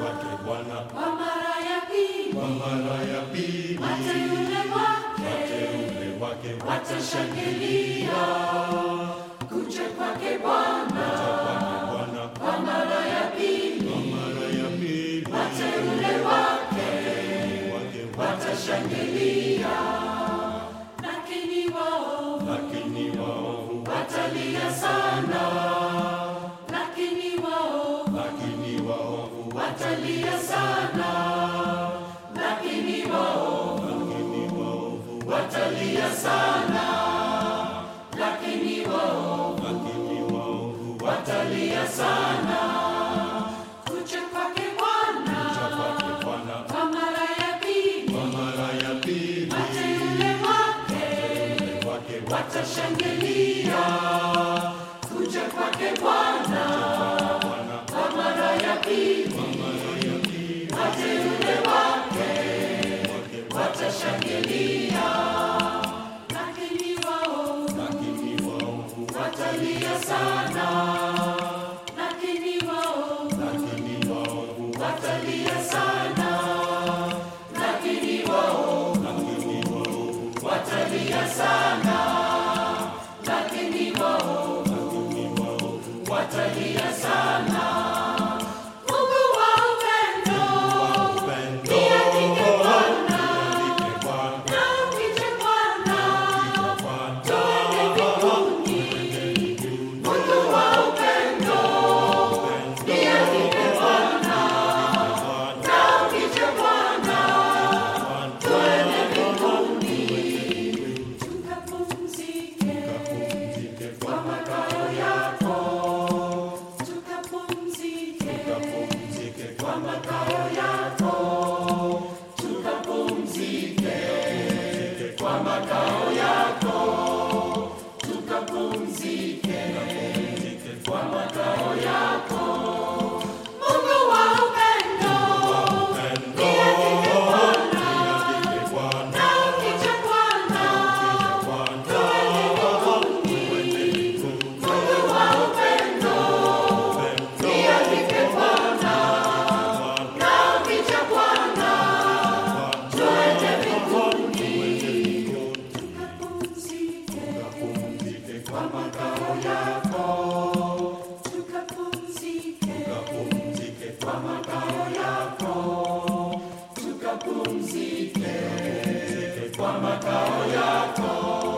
kwake Bwana kwa mara ya pili, kwa mara ya pili. wateule wake watashangilia kuja kwake Bwana kwa mara ya pili, wateule wake watashangilia. Lakini waovu watalia sana, lakini waovu watalia sana, lakini waovu watalia sana, lakini waovu watalia sana. Kuja kwake Bwana kwa mara ya pili, wateule wake watashangilia kuja kwake Bwana kwa mara ya pili, wateule wake watashangilia. Lakini waovu watalia sana, lakini waovu watalia sana, lakini waovu watalia sana, lakini waovu watalia sana. Mungu wa upendo, niandike Bwana, na ukije Bwana, twende mbinguni. Mungu wa upendo, niandike Bwana, na ukije Bwana, twende mbinguni. Tukapumzike kwa makao yako, tukapumzike kwa makao yako, tukapumzike kwa makao yako, tukapumzike kwa makao yako. Mungu wa upendo, niandike Bwana, na ukije Bwana, twende mbinguni. Mungu wa upendo, niandike Bwana, na ukije Bwana, twende mbinguni. Tukapumzike kwa makao yako, tukapumzike kwa makao yako, tukapumzike kwa makao yako,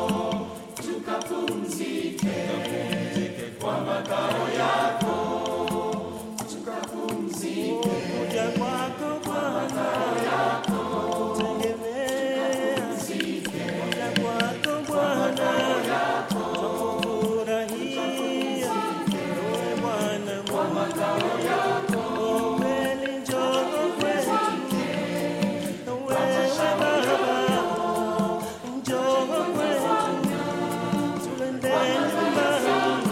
tukapumzike kwa makao yako, tukapumzike Kuja kwako Bwana, tutegemea. Kuja kwako Bwana, twakufurahia. Ewe Bwana Mungu, kweli njoo kwetu. Wewe Baba, njoo kwetu. Tuende nyumbani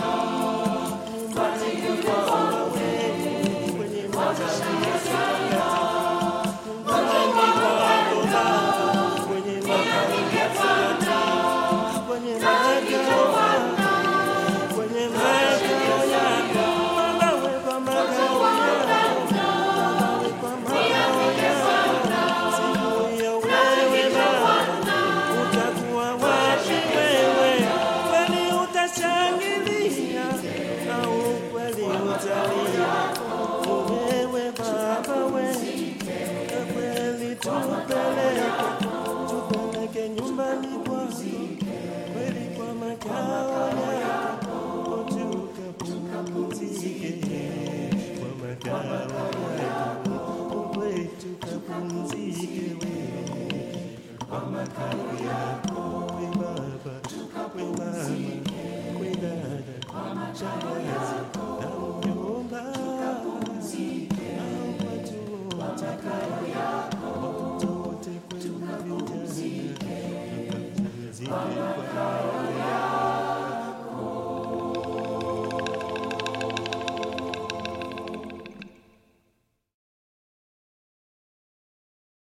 kwako wewe, kwenye makao wewe Baba wewe, tupeleke nyumbani kwako, kweli kwa makao yako, tukapumzike kwa makao yako, kweli tukapumzike wewe kwa makao yako. We Baba, we mama, we dada, shangazi na mjomba, au watu wote wote kwetu vijana,